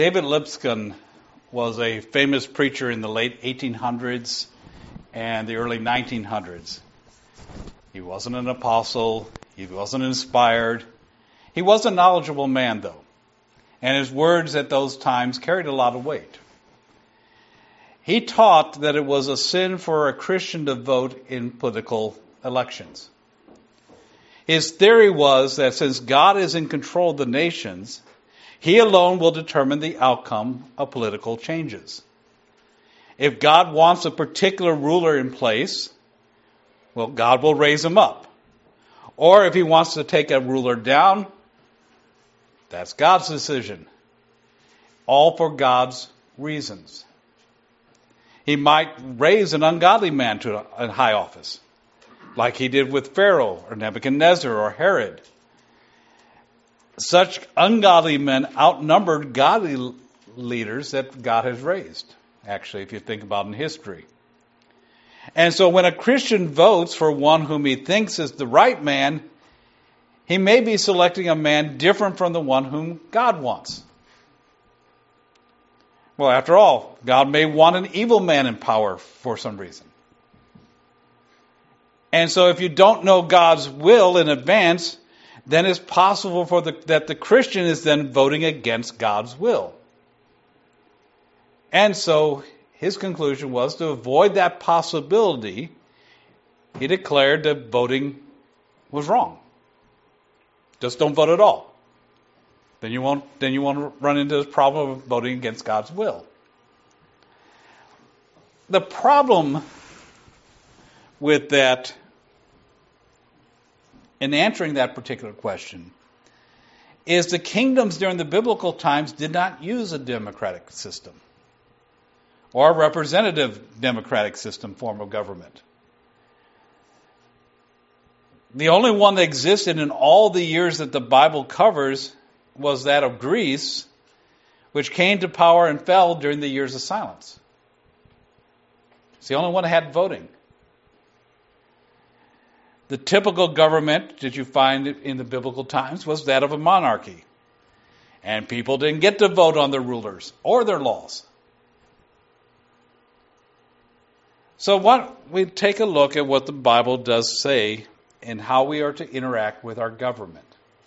David Lipscomb was a famous preacher in the late 1800s and the early 1900s. He wasn't an apostle. He wasn't inspired. He was a knowledgeable man, though, and his words at those times carried a lot of weight. He taught that it was a sin for a Christian to vote in political elections. His theory was that since God is in control of the nations, He alone will determine the outcome of political changes. If God wants a particular ruler in place, well, God will raise him up. Or if He wants to take a ruler down, that's God's decision. All for God's reasons. He might raise an ungodly man to a high office, like He did with Pharaoh or Nebuchadnezzar or Herod. Such ungodly men outnumbered godly leaders that God has raised, actually, if you think about in history. And so when a Christian votes for one whom he thinks is the right man, he may be selecting a man different from the one whom God wants. Well, after all, God may want an evil man in power for some reason. And so if you don't know God's will in advance, then it's possible that the Christian is then voting against God's will. And so his conclusion was to avoid that possibility, he declared that voting was wrong. Just don't vote at all. Then you won't run into this problem of voting against God's will. The problem with that, in answering that particular question, is the kingdoms during the biblical times did not use a democratic system or a representative democratic system form of government. The only one that existed in all the years that the Bible covers was that of Greece, which came to power and fell during the years of silence. It's the only one that had voting. The typical government that you find in the biblical times was that of a monarchy. And people didn't get to vote on their rulers or their laws. So we take a look at what the Bible does say and how we are to interact with our government.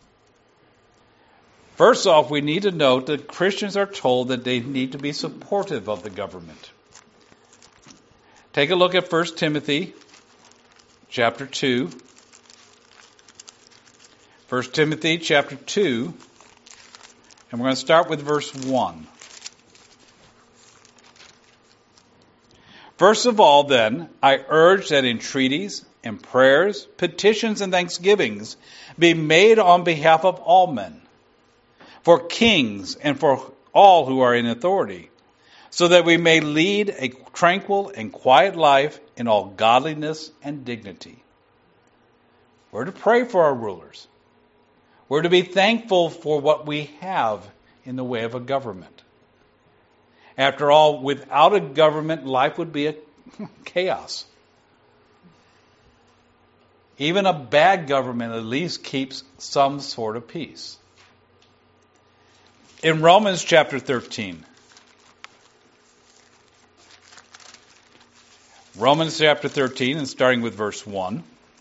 First off, we need to note that Christians are told that they need to be supportive of the government. Take a look at 1 Timothy chapter 2. 1 Timothy chapter 2, and we're going to start with verse 1. First of all, then, I urge that entreaties and prayers, petitions and thanksgivings be made on behalf of all men, for kings and for all who are in authority, so that we may lead a tranquil and quiet life in all godliness and dignity. We're to pray for our rulers. We're to be thankful for what we have in the way of a government. After all, without a government, life would be a chaos. Even a bad government at least keeps some sort of peace. In Romans chapter 13, and starting with verse 1,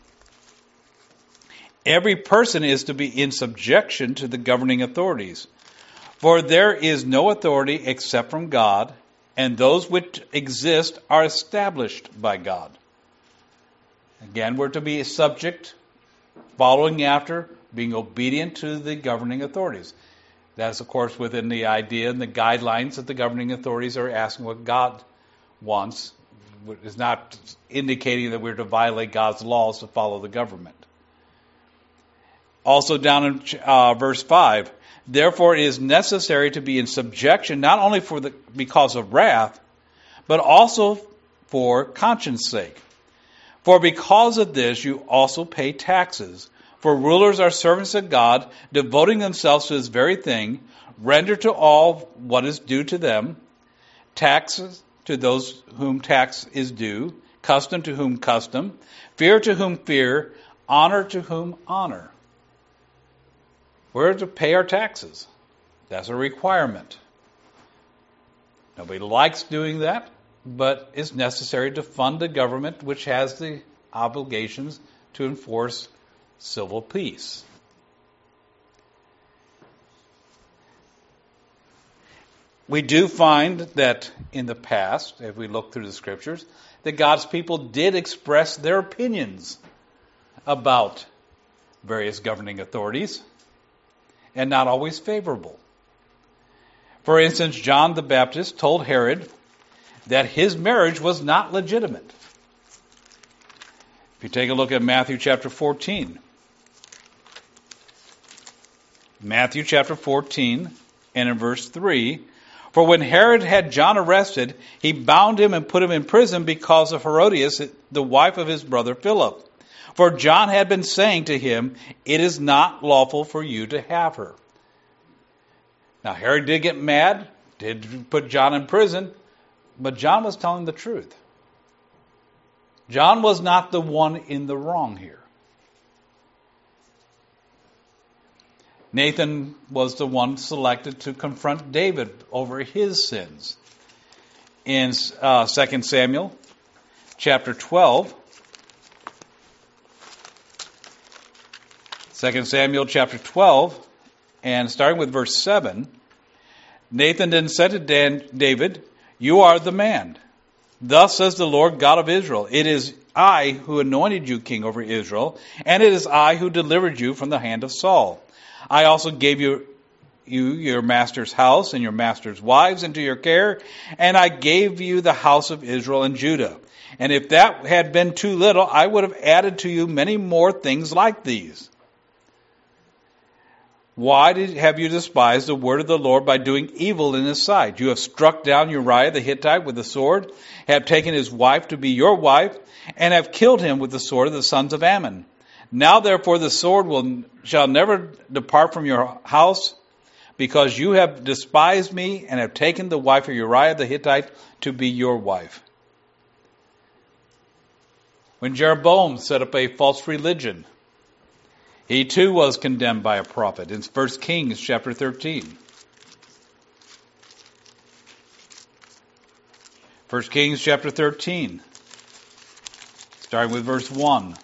every person is to be in subjection to the governing authorities, for there is no authority except from God, and those which exist are established by God. Again, we're to be subject, following after, being obedient to the governing authorities. That's, of course, within the idea and the guidelines that the governing authorities are asking what God wants. It's not indicating that we're to violate God's laws to follow the government. Also down in verse 5, therefore it is necessary to be in subjection not only because of wrath, but also for conscience sake. For because of this you also pay taxes. For rulers are servants of God, devoting themselves to His very thing, render to all what is due to them, taxes to those whom tax is due, custom to whom custom, fear to whom fear, honor to whom honor. We're to pay our taxes. That's a requirement. Nobody likes doing that, but it's necessary to fund a government which has the obligations to enforce civil peace. We do find that in the past, if we look through the scriptures, that God's people did express their opinions about various governing authorities, and not always favorable. For instance, John the Baptist told Herod that his marriage was not legitimate. If you take a look at Matthew chapter 14. Matthew chapter 14 and in verse 3, for when Herod had John arrested, he bound him and put him in prison because of Herodias, the wife of his brother Philip. For John had been saying to him, it is not lawful for you to have her. Now Herod did get mad, did put John in prison, but John was telling the truth. John was not the one in the wrong here. Nathan was the one selected to confront David over his sins. In 2 Samuel chapter 12, 2 Samuel chapter 12, and starting with verse 7, Nathan then said to David, you are the man. Thus says the Lord God of Israel, it is I who anointed you king over Israel, and it is I who delivered you from the hand of Saul. I also gave you your master's house and your master's wives into your care, and I gave you the house of Israel and Judah. And if that had been too little, I would have added to you many more things like these. Why have you despised the word of the Lord by doing evil in his sight? You have struck down Uriah the Hittite with the sword, have taken his wife to be your wife, and have killed him with the sword of the sons of Ammon. Now therefore the sword shall never depart from your house, because you have despised me and have taken the wife of Uriah the Hittite to be your wife. When Jeroboam set up a false religion, he too was condemned by a prophet in 1 Kings chapter 13. 1 Kings chapter 13, starting with verse 1.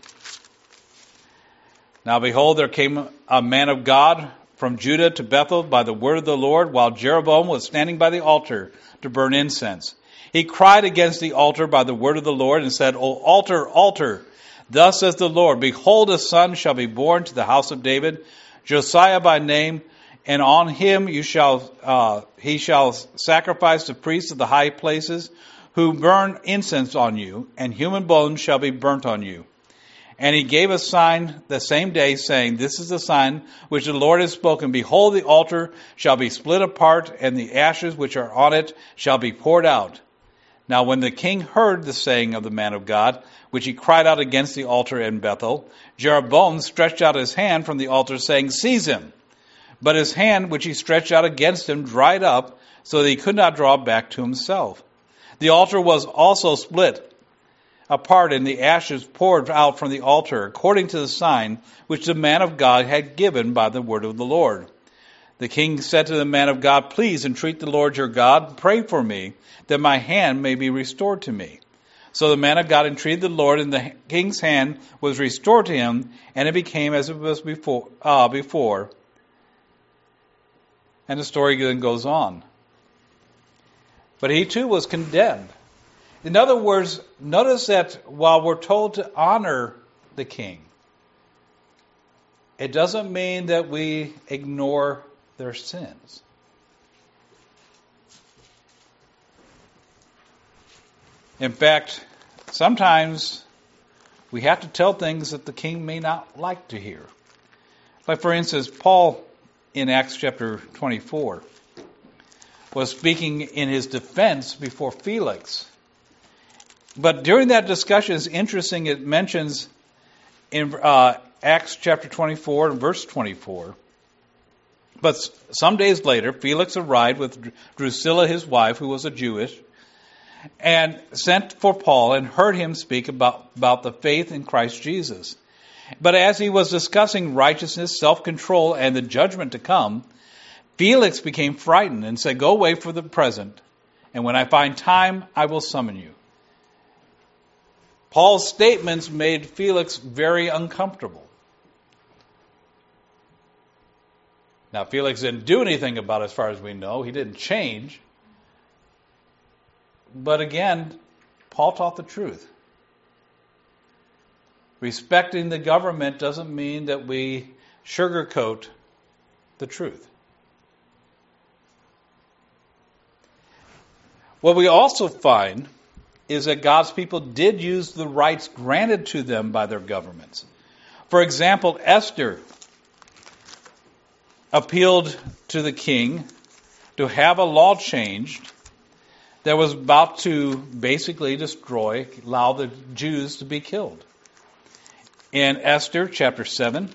Now behold, there came a man of God from Judah to Bethel by the word of the Lord, while Jeroboam was standing by the altar to burn incense. He cried against the altar by the word of the Lord and said, O altar, altar, thus says the Lord, behold, a son shall be born to the house of David, Josiah by name, and on him he shall sacrifice the priests of the high places, who burn incense on you, and human bones shall be burnt on you. And he gave a sign the same day, saying, this is the sign which the Lord has spoken. Behold, the altar shall be split apart, and the ashes which are on it shall be poured out. Now when the king heard the saying of the man of God, which he cried out against the altar in Bethel, Jeroboam stretched out his hand from the altar, saying, seize him. But his hand which he stretched out against him dried up, so that he could not draw back to himself. The altar was also split apart, and the ashes poured out from the altar, according to the sign which the man of God had given by the word of the Lord. The king said to the man of God, please entreat the Lord your God, pray for me, that my hand may be restored to me. So the man of God entreated the Lord, and the king's hand was restored to him, and it became as it was before. And the story then goes on. But he too was condemned. In other words, notice that while we're told to honor the king, it doesn't mean that we ignore their sins. In fact, sometimes we have to tell things that the king may not like to hear. Like, for instance, Paul in Acts chapter 24 was speaking in his defense before Felix. But during that discussion, it's interesting, it mentions in Acts chapter 24 and verse 24, but some days later, Felix arrived with Drusilla, his wife, who was a Jewess, and sent for Paul and heard him speak about the faith in Christ Jesus. But as he was discussing righteousness, self-control, and the judgment to come, Felix became frightened and said, go away for the present, and when I find time, I will summon you. Paul's statements made Felix very uncomfortable. Now, Felix didn't do anything about it as far as we know. He didn't change. But again, Paul taught the truth. Respecting the government doesn't mean that we sugarcoat the truth. What we also find is that God's people did use the rights granted to them by their governments. For example, Esther appealed to the king to have a law changed that was about to basically allow the Jews to be killed. In Esther chapter 7,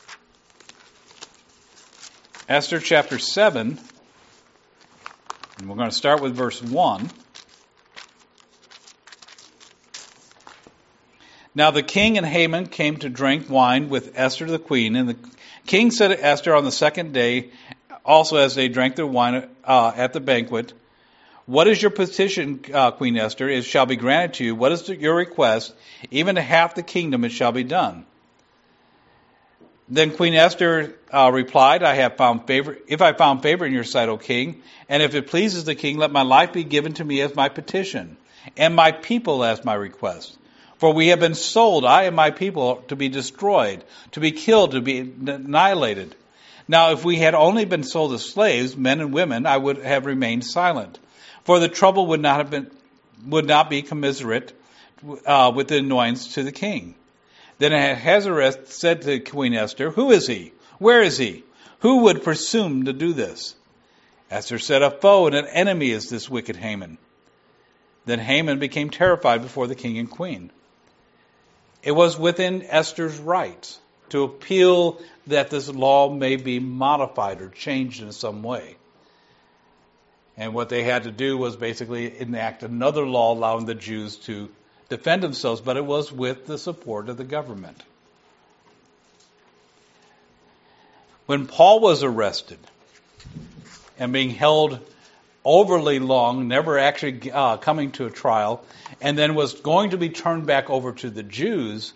and we're going to start with verse 1. Now the king and Haman came to drink wine with Esther the queen, and the king said to Esther on the second day, also as they drank their wine at the banquet, "What is your petition, Queen Esther? It shall be granted to you. What is your request? Even to half the kingdom it shall be done." Then Queen Esther replied, If I found favor in your sight, O king, and if it pleases the king, let my life be given to me as my petition, and my people as my request. For we have been sold, I and my people, to be destroyed, to be killed, to be annihilated. Now if we had only been sold as slaves, men and women, I would have remained silent. For the trouble would not be commiserate with the annoyance to the king. Then Ahasuerus said to Queen Esther, "Who is he? Where is he? Who would presume to do this?" Esther said, "A foe and an enemy is this wicked Haman." Then Haman became terrified before the king and queen. It was within Esther's right to appeal that this law may be modified or changed in some way. And what they had to do was basically enact another law allowing the Jews to defend themselves, but it was with the support of the government. When Paul was arrested and being held overly long, never actually coming to a trial, and then was going to be turned back over to the Jews,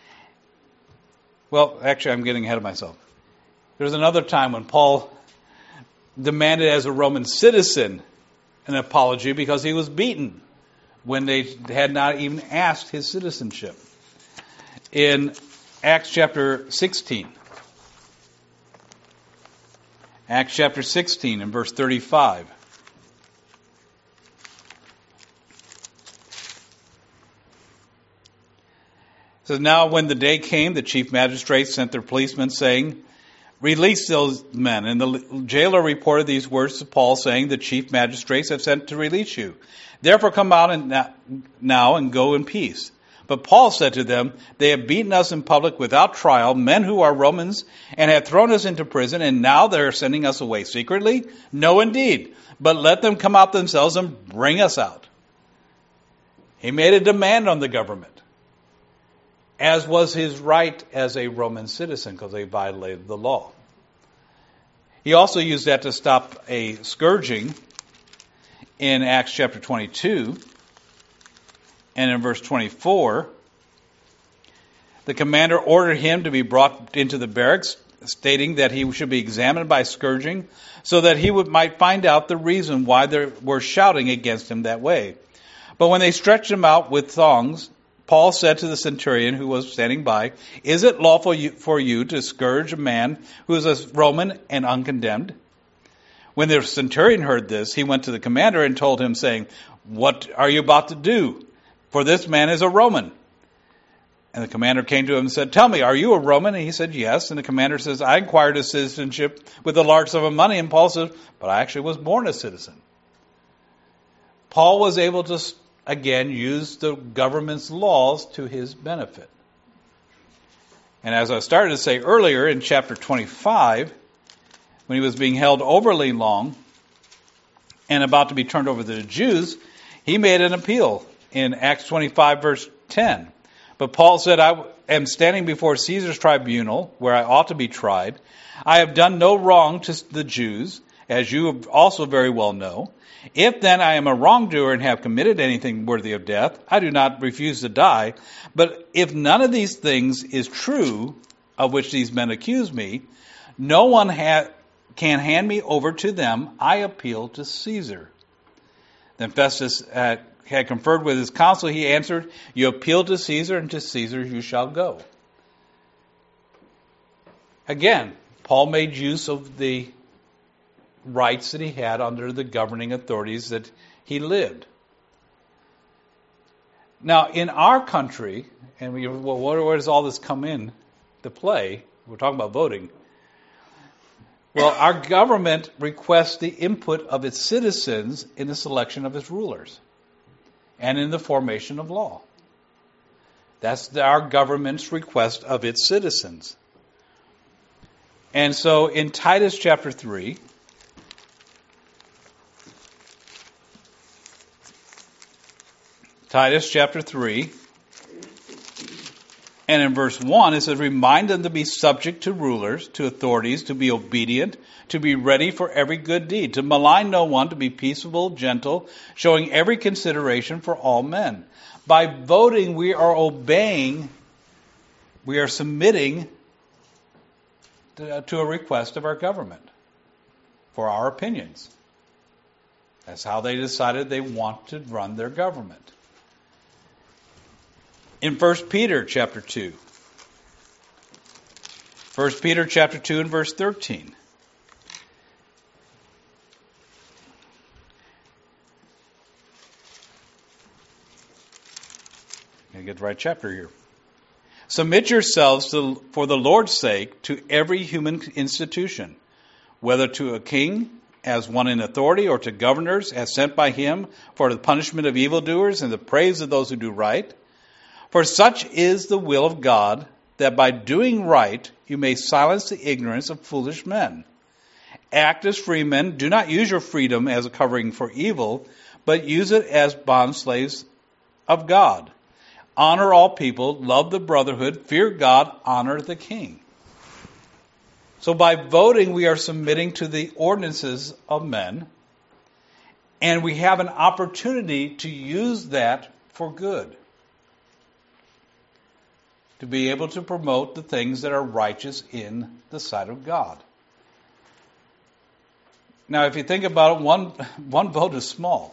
well, actually I'm getting ahead of myself. There's another time when Paul demanded as a Roman citizen an apology because he was beaten when they had not even asked his citizenship. In Acts chapter 16. Acts chapter 16 and verse 35. It says, "Now when the day came, the chief magistrates sent their policemen, saying, 'Release those men.' And the jailer reported these words to Paul, saying, 'The chief magistrates have sent to release you. Therefore come out now and go in peace.' But Paul said to them, 'They have beaten us in public without trial, men who are Romans, and have thrown us into prison, and now they are sending us away secretly? No, indeed. But let them come out themselves and bring us out.'" He made a demand on the government, as was his right as a Roman citizen, because they violated the law. He also used that to stop a scourging in Acts chapter 22, and in verse 24, the commander ordered him to be brought into the barracks, stating that he should be examined by scourging, so that he might find out the reason why they were shouting against him that way. But when they stretched him out with thongs, Paul said to the centurion who was standing by, "Is it lawful for you to scourge a man who is a Roman and uncondemned?" When the centurion heard this, he went to the commander and told him, saying, "What are you about to do? For this man is a Roman." And the commander came to him and said, "Tell me, are you a Roman?" And he said, "Yes." And the commander says, "I inquired his citizenship with a large sum of money." And Paul says, "But I actually was born a citizen." Paul was able to, again, use the government's laws to his benefit. And as I started to say earlier, in chapter 25, when he was being held overly long and about to be turned over to the Jews, he made an appeal in Acts 25, verse 10. But Paul said, "I am standing before Caesar's tribunal, where I ought to be tried. I have done no wrong to the Jews, as you also very well know. If then I am a wrongdoer and have committed anything worthy of death, I do not refuse to die. But if none of these things is true, of which these men accuse me, no one can hand me over to them. I appeal to Caesar. Then Festus had conferred with his council. He answered, you appeal to Caesar, and to Caesar you shall go. Again, Paul made use of the rights that he had under the governing authorities that he lived. Now, in our country, and where does all this come in to play? We're talking about voting. Well, our government requests the input of its citizens in the selection of its rulers and in the formation of law. That's our government's request of its citizens. And so in Titus chapter 3, and in verse 1, it says, remind them to be subject to rulers, to authorities, to be obedient, to be ready for every good deed, to malign no one, to be peaceable, gentle, showing every consideration for all men. By voting, we are obeying, we are submitting to a request of our government for our opinions. That's how they decided they want to run their government. In 1 Peter chapter 2. 1 Peter chapter 2 and verse 13. Gotta get the right chapter here. Submit yourselves for the Lord's sake to every human institution, whether to a king as one in authority or to governors as sent by him for the punishment of evildoers and the praise of those who do right. For such is the will of God, that by doing right you may silence the ignorance of foolish men. Act as free men. Do not use your freedom as a covering for evil, but use it as bondslaves of God. Honor all people, love the brotherhood, fear God, honor the king. So by voting, we are submitting to the ordinances of men, and we have an opportunity to use that for good. To be able to promote the things that are righteous in the sight of God. Now, if you think about it, one vote is small.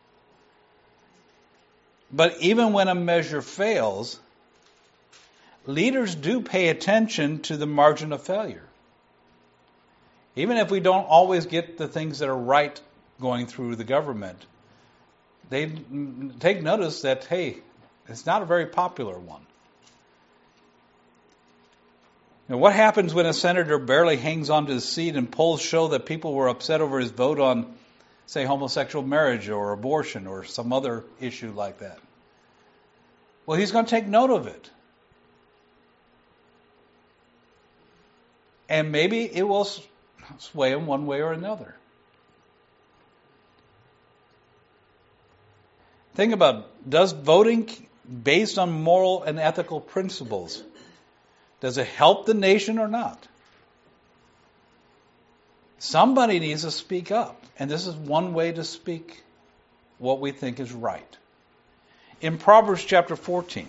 But even when a measure fails, leaders do pay attention to the margin of failure. Even if we don't always get the things that are right going through the government, they take notice that, hey, it's not a very popular one. Now, what happens when a senator barely hangs on to his seat and polls show that people were upset over his vote on, say, homosexual marriage or abortion or some other issue like that? Well, he's going to take note of it. And maybe it will sway him one way or another. Think about, does voting based on moral and ethical principles, does it help the nation or not? Somebody needs to speak up. And this is one way to speak what we think is right. In Proverbs chapter 14.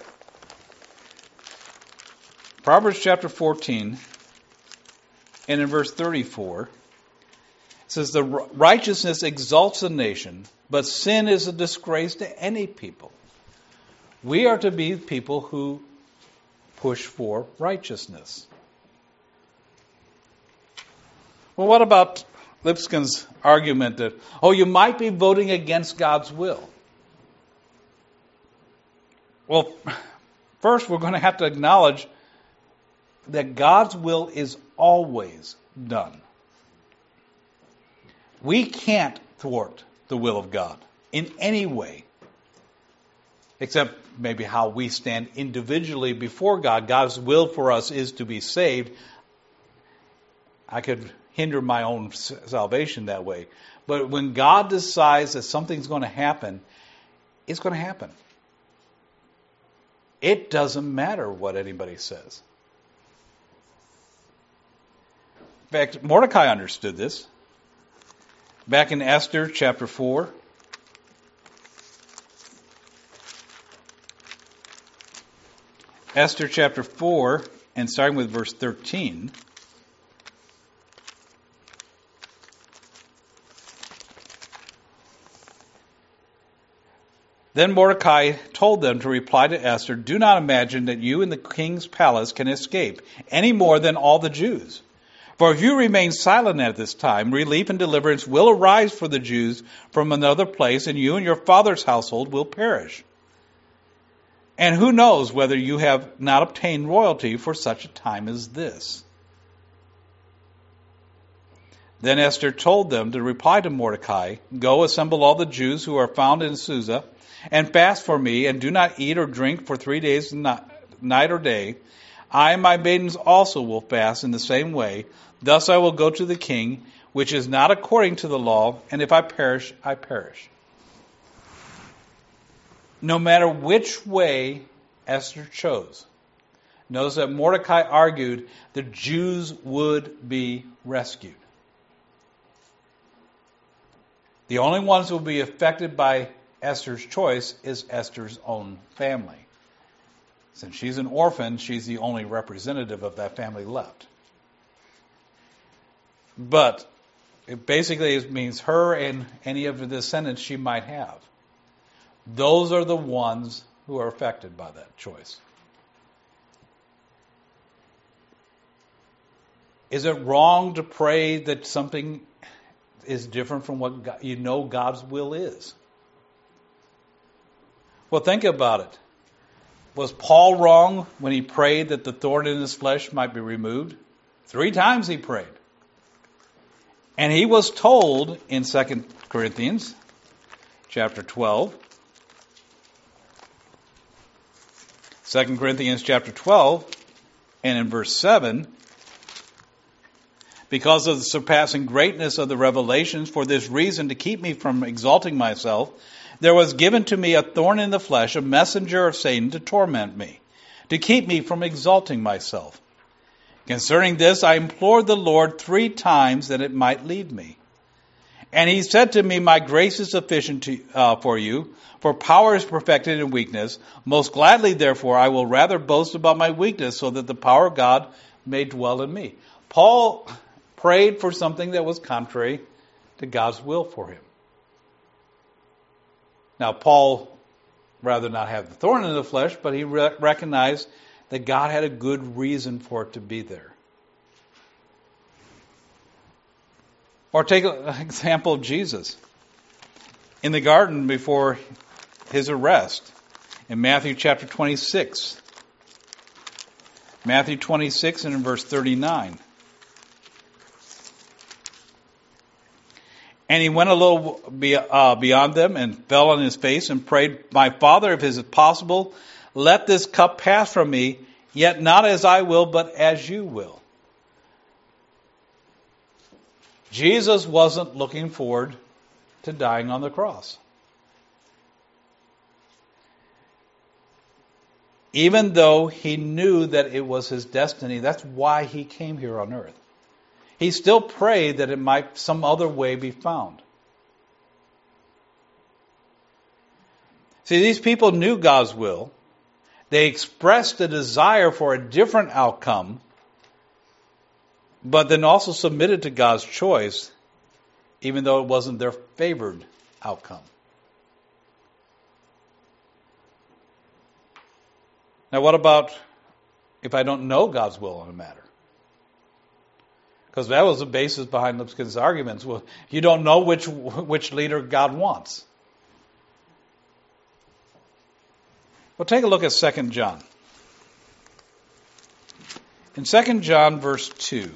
Proverbs chapter 14 and in verse 34, it says, the righteousness exalts a nation, but sin is a disgrace to any people. We are to be people who push for righteousness. Well, what about Lipscomb's argument that, you might be voting against God's will? Well, first we're going to have to acknowledge that God's will is always done. We can't thwart the will of God in any way, except maybe how we stand individually before God. God's will for us is to be saved. I could hinder my own salvation that way. But when God decides that something's going to happen, it's going to happen. It doesn't matter what anybody says. In fact, Mordecai understood this. Back in Esther chapter 4. Esther chapter 4, and starting with verse 13. Then Mordecai told them to reply to Esther, "Do not imagine that you in the king's palace can escape, any more than all the Jews. For if you remain silent at this time, relief and deliverance will arise for the Jews from another place, and you and your father's household will perish. And who knows whether you have not obtained royalty for such a time as this?" Then Esther told them to reply to Mordecai, "Go, assemble all the Jews who are found in Susa, and fast for me, and do not eat or drink for 3 days, night or day. I and my maidens also will fast in the same way. Thus I will go to the king, which is not according to the law, and if I perish, I perish." No matter which way Esther chose, notice that Mordecai argued the Jews would be rescued. The only ones who will be affected by Esther's choice is Esther's own family. Since she's an orphan, she's the only representative of that family left. But it basically means her and any of the descendants she might have. Those are the ones who are affected by that choice. Is it wrong to pray that something is different from what God's will is? Well, think about it. Was Paul wrong when he prayed that the thorn in his flesh might be removed? 3 times he prayed. And he was told in 2 Corinthians chapter 12, 2 Corinthians chapter 12, and in verse 7, "Because of the surpassing greatness of the revelations, for this reason, to keep me from exalting myself, there was given to me a thorn in the flesh, a messenger of Satan to torment me, to keep me from exalting myself. Concerning this, I implored the Lord 3 times that it might leave me. And he said to me, my grace is sufficient for you, for power is perfected in weakness. Most gladly, therefore, I will rather boast about my weakness, so that the power of God may dwell in me." Paul prayed for something that was contrary to God's will for him. Now, Paul rather not have the thorn in the flesh, but he recognized that God had a good reason for it to be there. Or take an example of Jesus. In the garden before his arrest, in Matthew chapter 26. Matthew 26 and in verse 39. "And he went a little beyond them and fell on his face and prayed, 'My Father, if it is possible, let this cup pass from me, yet not as I will, but as you will.'" Jesus wasn't looking forward to dying on the cross. Even though he knew that it was his destiny, that's why he came here on earth. He still prayed that it might some other way be found. See, these people knew God's will. They expressed a desire for a different outcome, but then also submitted to God's choice, even though it wasn't their favored outcome. Now, what about if I don't know God's will on a matter? Because that was the basis behind Lipscomb's arguments. Well, you don't know which leader God wants. Well, take a look at 2 John. In 2 John verse 2.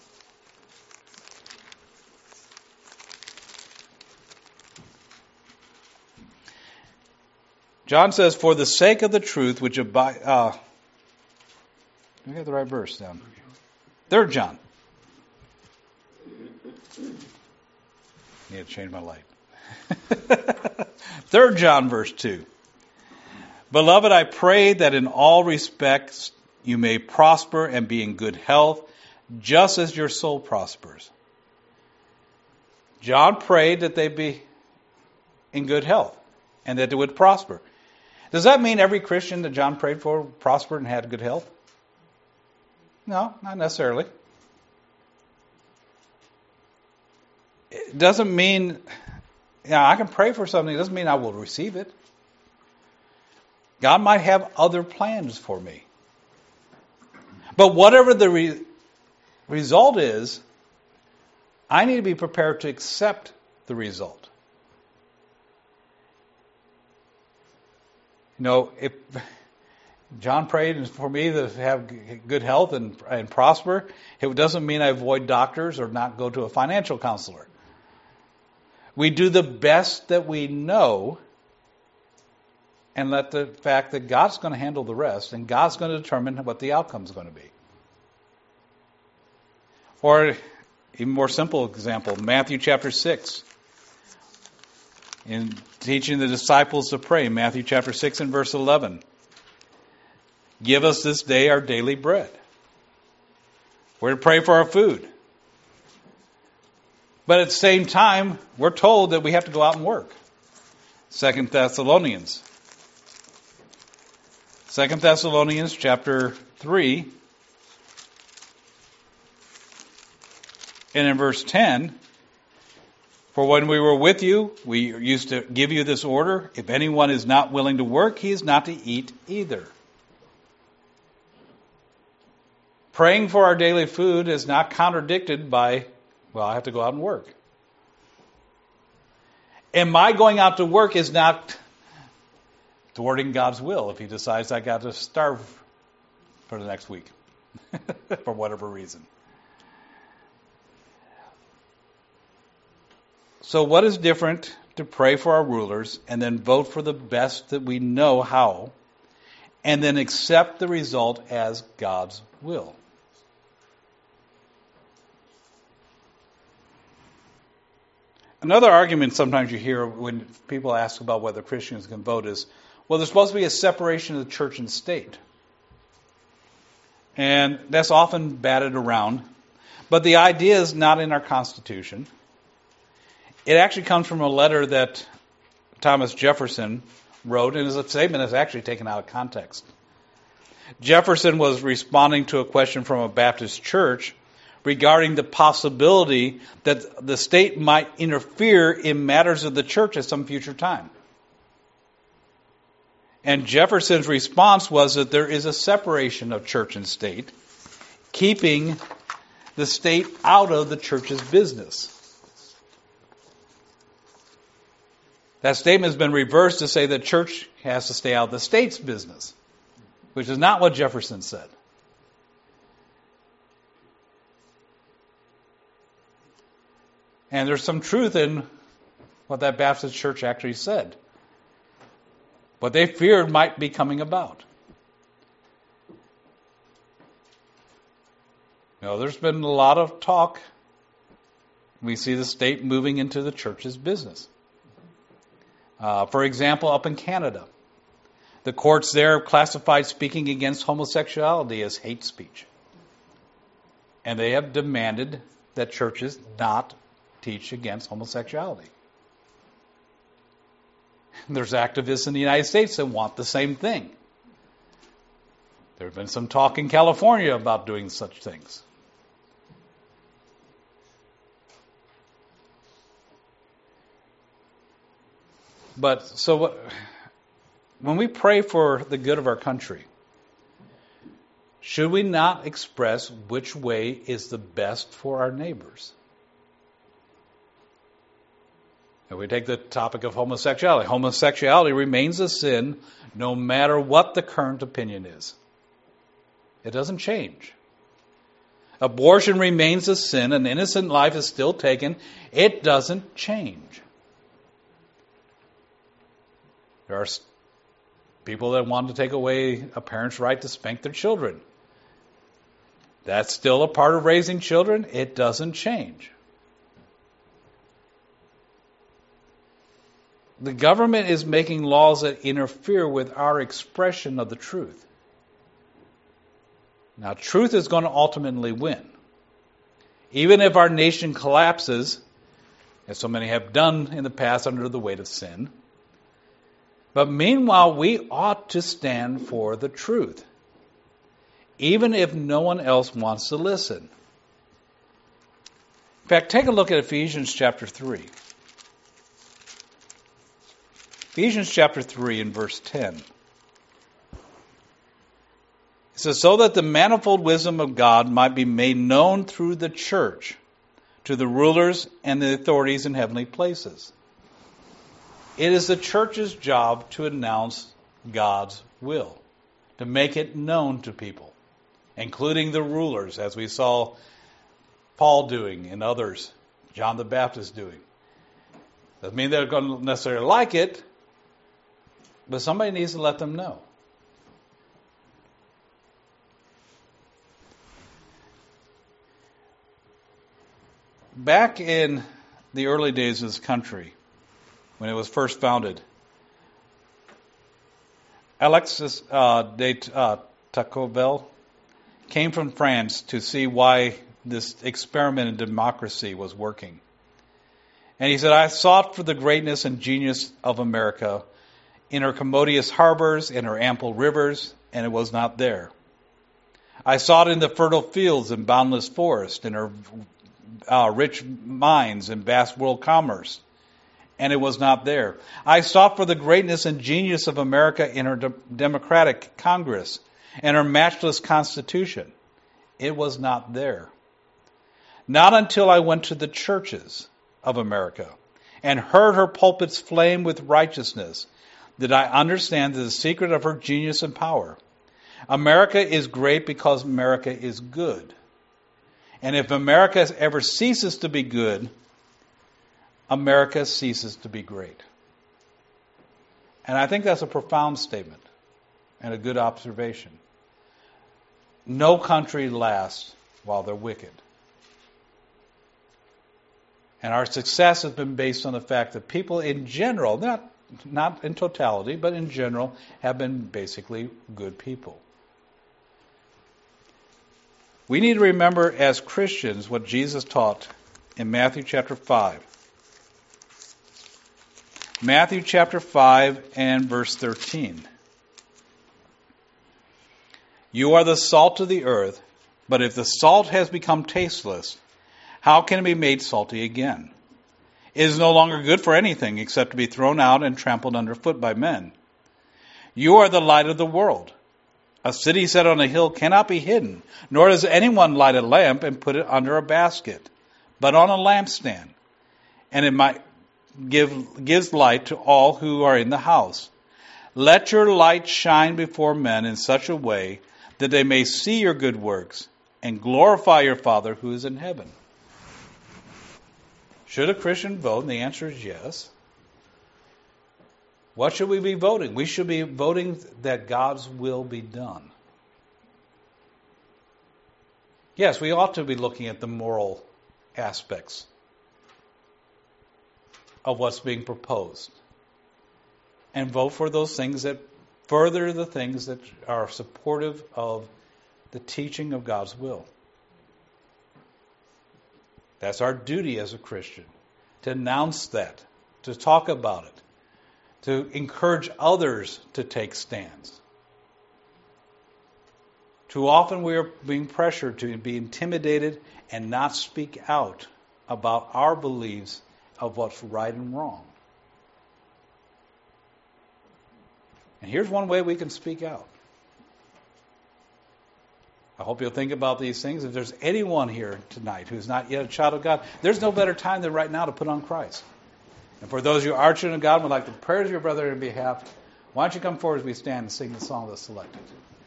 John says, "For the sake of the truth which abide..." We got the right verse down. 3 John. Need to change my light. 3 John verse 2. "Beloved, I pray that in all respects you may prosper and be in good health, just as your soul prospers. John prayed that they be in good health and that they would prosper. Does that mean every Christian that John prayed for prospered and had good health? No, not necessarily. It doesn't mean, I can pray for something. It doesn't mean I will receive it. God might have other plans for me. But whatever the result is, I need to be prepared to accept the result. If John prayed for me to have good health and prosper, it doesn't mean I avoid doctors or not go to a financial counselor. We do the best that we know and let the fact that God's going to handle the rest and God's going to determine what the outcome is going to be. Or even more simple example, Matthew chapter 6. In teaching the disciples to pray, Matthew chapter 6 and verse 11. Give us this day our daily bread. We're to pray for our food. But at the same time, we're told that we have to go out and work. 2 Thessalonians chapter 3 and in verse 10, for when we were with you, we used to give you this order, if anyone is not willing to work, he is not to eat either. Praying for our daily food is not contradicted by, I have to go out and work. And my going out to work is not thwarting God's will if he decides I got to starve for the next week for whatever reason. So what is different to pray for our rulers and then vote for the best that we know how and then accept the result as God's will? Another argument sometimes you hear when people ask about whether Christians can vote is, there's supposed to be a separation of the church and state. And that's often batted around. But the idea is not in our Constitution. It actually comes from a letter that Thomas Jefferson wrote, and his statement is actually taken out of context. Jefferson was responding to a question from a Baptist church regarding the possibility that the state might interfere in matters of the church at some future time. And Jefferson's response was that there is a separation of church and state, keeping the state out of the church's business. That statement has been reversed to say that church has to stay out of the state's business, which is not what Jefferson said. And there's some truth in what that Baptist church actually said. What they feared might be coming about. There's been a lot of talk. We see the state moving into the church's business. For example, up in Canada, the courts there classified speaking against homosexuality as hate speech. And they have demanded that churches not teach against homosexuality. There's activists in the United States that want the same thing. There have been some talk in California about doing such things. But when we pray for the good of our country, should we not express which way is the best for our neighbors? If we take the topic of homosexuality. Homosexuality remains a sin no matter what the current opinion is. It doesn't change. Abortion remains a sin. An innocent life is still taken. It doesn't change. There are people that want to take away a parent's right to spank their children. That's still a part of raising children. It doesn't change. The government is making laws that interfere with our expression of the truth. Now, truth is going to ultimately win. Even if our nation collapses, as so many have done in the past under the weight of sin. But meanwhile, we ought to stand for the truth, even if no one else wants to listen. In fact, take a look at Ephesians chapter 3. Ephesians chapter 3 and verse 10. It says, so that the manifold wisdom of God might be made known through the church to the rulers and the authorities in heavenly places. It is the church's job to announce God's will, to make it known to people, including the rulers, as we saw Paul doing and others, John the Baptist doing. Doesn't mean they're going to necessarily like it, but somebody needs to let them know. Back in the early days of this country, when it was first founded, Alexis de Tocqueville came from France to see why this experiment in democracy was working. And he said, I sought for the greatness and genius of America in her commodious harbors, in her ample rivers, and it was not there. I sought in the fertile fields and boundless forest, in her rich mines and vast world commerce, and it was not there. I sought for the greatness and genius of America in her democratic Congress and her matchless Constitution. It was not there. Not until I went to the churches of America and heard her pulpits flame with righteousness did I understand the secret of her genius and power. America is great because America is good. And if America ever ceases to be good, America ceases to be great. And I think that's a profound statement and a good observation. No country lasts while they're wicked. And our success has been based on the fact that people in general, not in totality, but in general, have been basically good people. We need to remember as Christians what Jesus taught in Matthew chapter 5. Matthew chapter 5 and verse 13. You are the salt of the earth, but if the salt has become tasteless, how can it be made salty again? It is no longer good for anything except to be thrown out and trampled underfoot by men. You are the light of the world. A city set on a hill cannot be hidden, nor does anyone light a lamp and put it under a basket, but on a lampstand, and it might gives light to all who are in the house. Let your light shine before men in such a way that they may see your good works and glorify your Father who is in heaven. Should a Christian vote? And the answer is yes. What should we be voting? We should be voting that God's will be done. Yes, we ought to be looking at the moral aspects of what's being proposed and vote for those things that further the things that are supportive of the teaching of God's will. That's our duty as a Christian, to announce that, to talk about it, to encourage others to take stands. Too often we are being pressured to be intimidated and not speak out about our beliefs of what's right and wrong. And here's one way we can speak out. I hope you'll think about these things. If there's anyone here tonight who's not yet a child of God, there's no better time than right now to put on Christ. And for those who are children of God and would like to pray to your brother in behalf, why don't you come forward as we stand and sing the song that's selected.